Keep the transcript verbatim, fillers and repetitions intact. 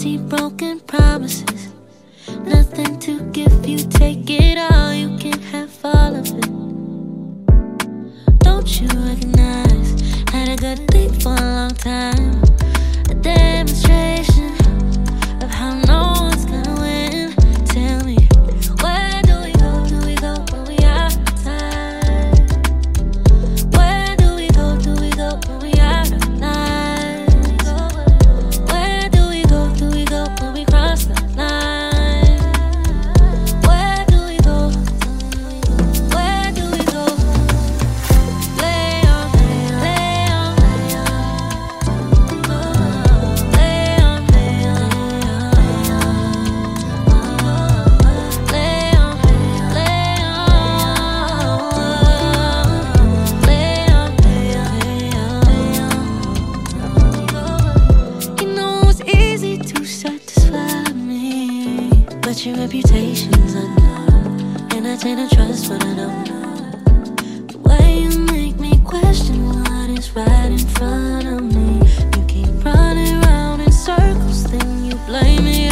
empty, broken promises. Nothing to give you, take it all, you can't have all of it. Don't you recognize, had a good thing for a long time. A demonstration of how no one's gonna win. Tell me, where do we go, do we go when we out of time? Where do we go, do we go when we out of line? Where do we go, do we go when we cross the line? Where do we go, where do we go? Lay on, lay, lay on, lay on. Lay on, lay on, lay on. Lay on, lay on. Lay on, lay on, lay on. You know it's easy to satisfy me, but your reputation's unknown, and I tend to trust what I don't know. The way you make me question what is right in front of me. You keep running round in circles, then you blame me